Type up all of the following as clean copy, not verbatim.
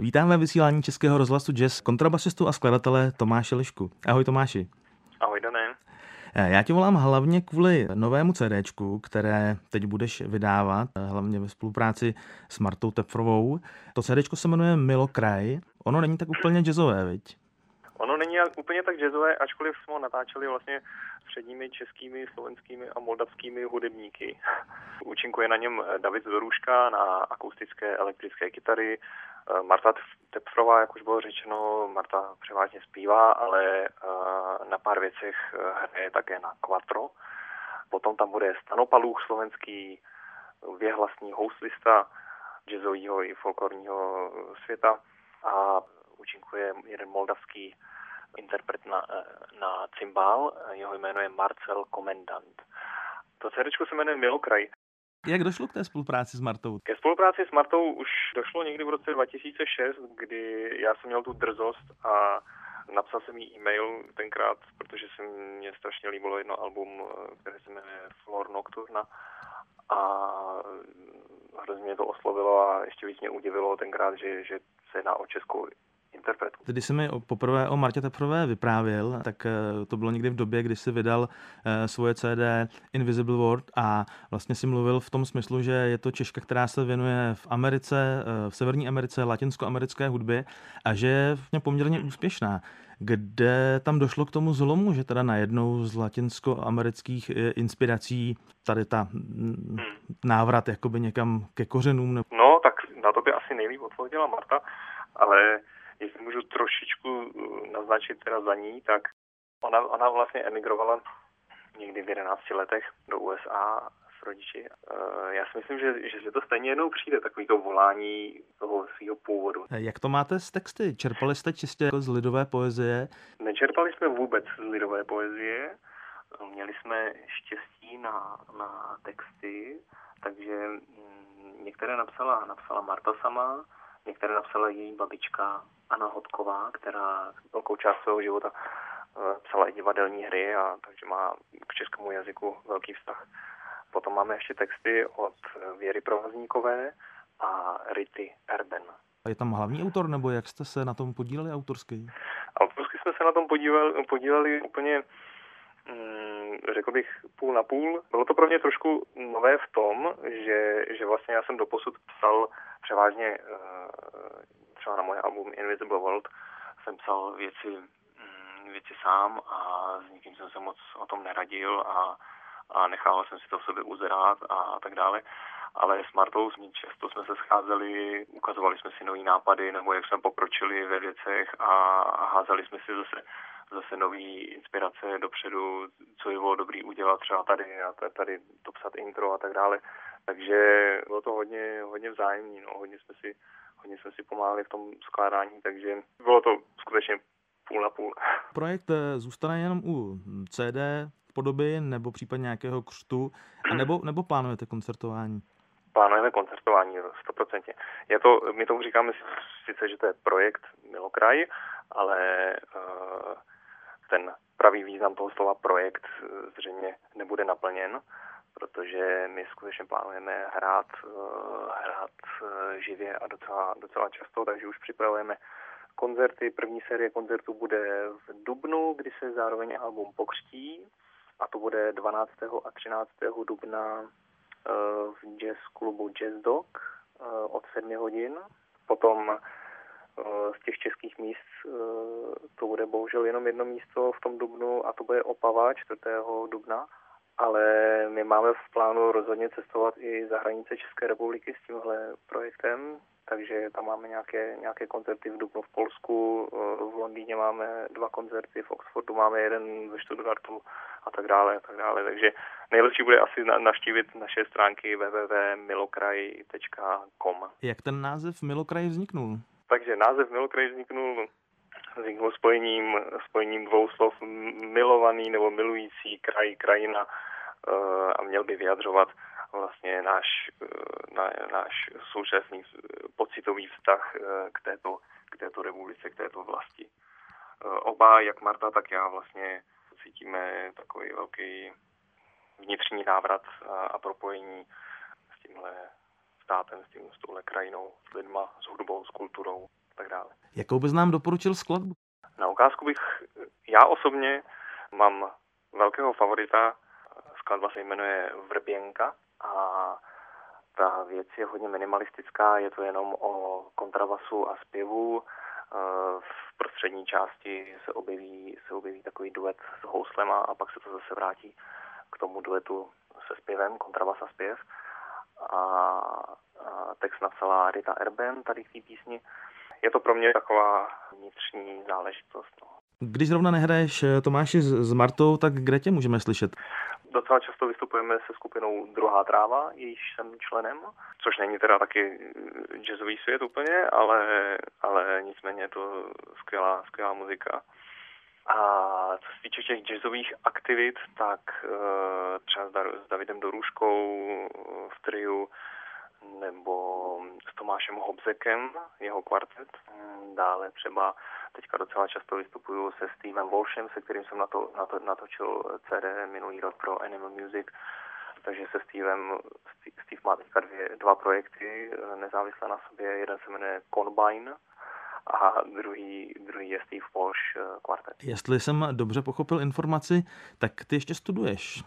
Vítám ve vysílání Českého rozhlasu Jazz kontrabasistu a skladatele Tomáše Lišku. Ahoj Tomáši. Ahoj Dané. Já tě volám hlavně kvůli novému CDčku, které teď budeš vydávat, hlavně ve spolupráci s Martou Tepfrovou. To CDčko se jmenuje Milokraj. Ono není tak úplně jazzové, viď? Ono není úplně tak jazzové, ačkoliv jsme ho natáčeli vlastně s předními českými, slovenskými a moldavskými hudebníky. Účinkuje na něm David Zdoruška na akustické elektrické kytary, Marta Tepfrová, jak už bylo řečeno, Marta převážně zpívá, ale na pár věcech hraje také na quattro. Potom tam bude Stano Paluch, slovenský věhlasný houslista jazzového i folklorního světa a účinkuje jeden moldavský interpret na cymbál, jeho jméno je Marcel Komendant. To CDčko se jmenuje Milokraj. Jak došlo k té spolupráci s Martou? Ke spolupráci s Martou už došlo někdy v roce 2006, kdy já jsem měl tu drzost a napsal jsem jí e-mail tenkrát, protože se mně strašně líbilo jedno album, které se jmenuje Flor Nocturna a hrozně mě to oslovilo a ještě víc mě udivilo tenkrát, že se jedná o českou interpretu. Když jsi mi poprvé o Martě Tepfrové vyprávěl, tak to bylo někdy v době, kdy jsi vydal svoje CD Invisible World a vlastně si mluvil v tom smyslu, že je to Češka, která se věnuje v Americe, v Severní Americe, latinskoamerické hudbě a že je poměrně úspěšná. Kde tam došlo k tomu zlomu, že teda najednou z latinskoamerických inspirací tady ta návrat jakoby někam ke kořenům? No, tak na to by asi nejlíp odpověděla Marta, ale jestli můžu trošičku naznačit teda za ní, tak ona vlastně emigrovala někdy v 11 letech do USA s rodiči. Já si myslím, že to stejně jednou přijde, takový to volání toho svého původu. Jak to máte s texty? Čerpali jste čistě z lidové poezie? Nečerpali jsme vůbec z lidové poezie. Měli jsme štěstí na texty, takže některé napsala Marta sama, některé napsala její babička Anna Hodková, která velkou část svého života psala i divadelní hry, a takže má k českému jazyku velký vztah. Potom máme ještě texty od Věry Provazníkové a Rity Erben. A je tam hlavní autor, nebo jak jste se na tom podíleli autorsky? Autorsky jsme se na tom podíleli úplně, řekl bych, půl na půl. Bylo to pro mě trošku nové v tom, že vlastně já jsem doposud psal převážně třeba na moje album Invisible World jsem psal věci sám a s nikým jsem se moc o tom neradil a nechával jsem si to v sobě uzrát a tak dále. Ale s Martou často jsme se scházeli, ukazovali jsme si nový nápady, nebo jak jsme pokročili ve věcech a házeli jsme si zase nový inspirace dopředu, co by bylo dobrý udělat třeba tady a tady dopsat intro a tak dále. Takže bylo to hodně vzájemný, no, hodně jsme si pomáhali v tom skládání, takže bylo to skutečně půl na půl. Projekt zůstane jenom u CD podoby nebo případně nějakého křtu, a nebo plánujete koncertování? Plánujeme koncertování 100%. My tomu říkáme sice, že to je projekt Milokraj, ale ten pravý význam toho slova projekt zřejmě nebude naplněn, protože my skutečně plánujeme hrát živě a docela často, takže už připravujeme koncerty. První série koncertů bude v dubnu, kdy se zároveň album pokřtí, a to bude 12. a 13. dubna v jazz klubu Jazz Dog od 7 hodin. Potom z těch českých míst to bude bohužel jenom jedno místo v tom dubnu a to bude Opava 4. dubna. Ale my máme v plánu rozhodně cestovat i za hranice České republiky s tímhle projektem, takže tam máme nějaké koncerty v dubnu v Polsku, v Londýně máme 2 koncerty, v Oxfordu máme 1, ve Stuttgartu a tak dále. Takže nejlepší bude asi navštívit naše stránky www.milokraj.com. Jak ten název Milokraj vzniknul? Takže název Milokraj vzniknul spojením 2 slov milovaný nebo milující kraj, krajina, a měl by vyjadřovat vlastně náš současný pocitový vztah k této republice, k této vlasti. Oba, jak Marta, tak já, vlastně cítíme takový velký vnitřní návrat a propojení státem, s touhle krajinou, s lidma, s hudbou, s kulturou a tak dále. Jakou bys nám doporučil skladbu? Na ukázku já osobně mám velkého favorita, skladba se jmenuje Vrběnka a ta věc je hodně minimalistická, je to jenom o kontrabasu a zpěvu. V prostřední části se objeví takový duet s houslema a pak se to zase vrátí k tomu duetu se zpěvem, kontrabas a zpěv. A text napsala Rita Erben tady k té písni. Je to pro mě taková vnitřní záležitost. No. Když zrovna nehraješ Tomáši s Martou, tak kde tě můžeme slyšet? Docela často vystupujeme se skupinou Druhá tráva, jejíž jsem členem, což není teda taky jazzový svět úplně, ale nicméně je to skvělá muzika. A co se týče těch jazzových aktivit, tak třeba s Davidem Dorůškou v triu, nebo s Tomášem Hobzekem, jeho kvartet. Dále třeba teďka docela často vystupuju se Stevem Walshem, se kterým jsem natočil CD minulý rok pro Animal Music. Takže se Steve má teďka dva projekty nezávisle na sobě. Jeden se jmenuje Combine a druhý je Steve Walsh kvartet. Jestli jsem dobře pochopil informaci, tak ty ještě studuješ.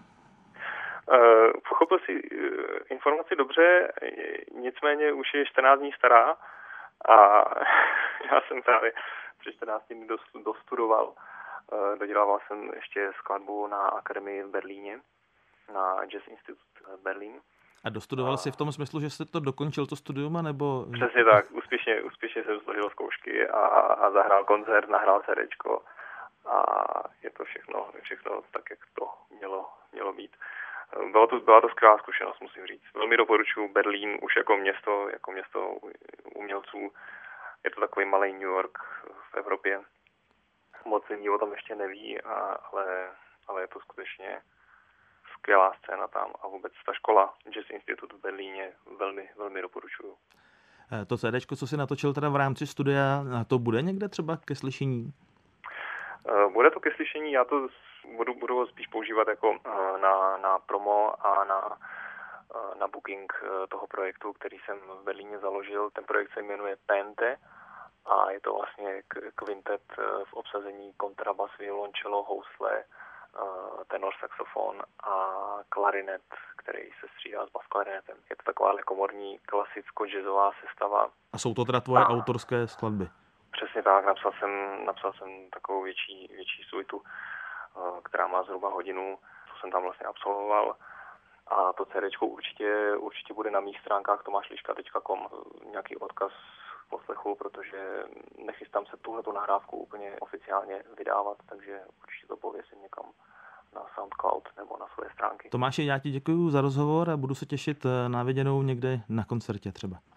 Pochopil si informaci dobře, nicméně už je 14 dní stará a já jsem právě před 14 dní dostudoval. Dodělával jsem ještě skladbu na akademii v Berlíně, na Jazz Institut Berlín. A dostudoval jsi v tom smyslu, že jsi to dokončil to studium, nebo? Přesně tak, úspěšně jsem složil zkoušky a zahrál koncert, nahrál CDčko a je to všechno tak, jak to mělo být. Byla to skvělá zkušenost, musím říct. Velmi doporučuji Berlín už jako město umělců. Je to takový malý New York v Evropě. Moc lidí o tom ještě neví, ale je to skutečně skvělá scéna tam a vůbec ta škola Jazz Institut v Berlíně velmi doporučuju. To CDčko, co jsi natočil teda v rámci studia, to bude někde třeba ke slyšení? Bude to ke slyšení, já to budu ho spíš používat jako na promo a na booking toho projektu, který jsem v Berlíně založil. Ten projekt se jmenuje Pente a je to vlastně kvintet v obsazení kontrabas, violoncello, housle, tenor saxofon a klarinet, který se střídá s basklarinetem. Je to taková komorní klasicko-jazzová sestava. A jsou to teda tvoje autorské skladby? Přesně tak, napsal jsem takovou větší suitu, která má zhruba hodinu, co jsem tam vlastně absolvoval. A to CDčko určitě bude na mých stránkách tomašliška.com, nějaký odkaz poslechu, protože nechystám se tuhletu nahrávku úplně oficiálně vydávat, takže určitě to pověsím někam na SoundCloud nebo na své stránky. Tomáši, já ti děkuji za rozhovor a budu se těšit na viděnou někde na koncertě třeba.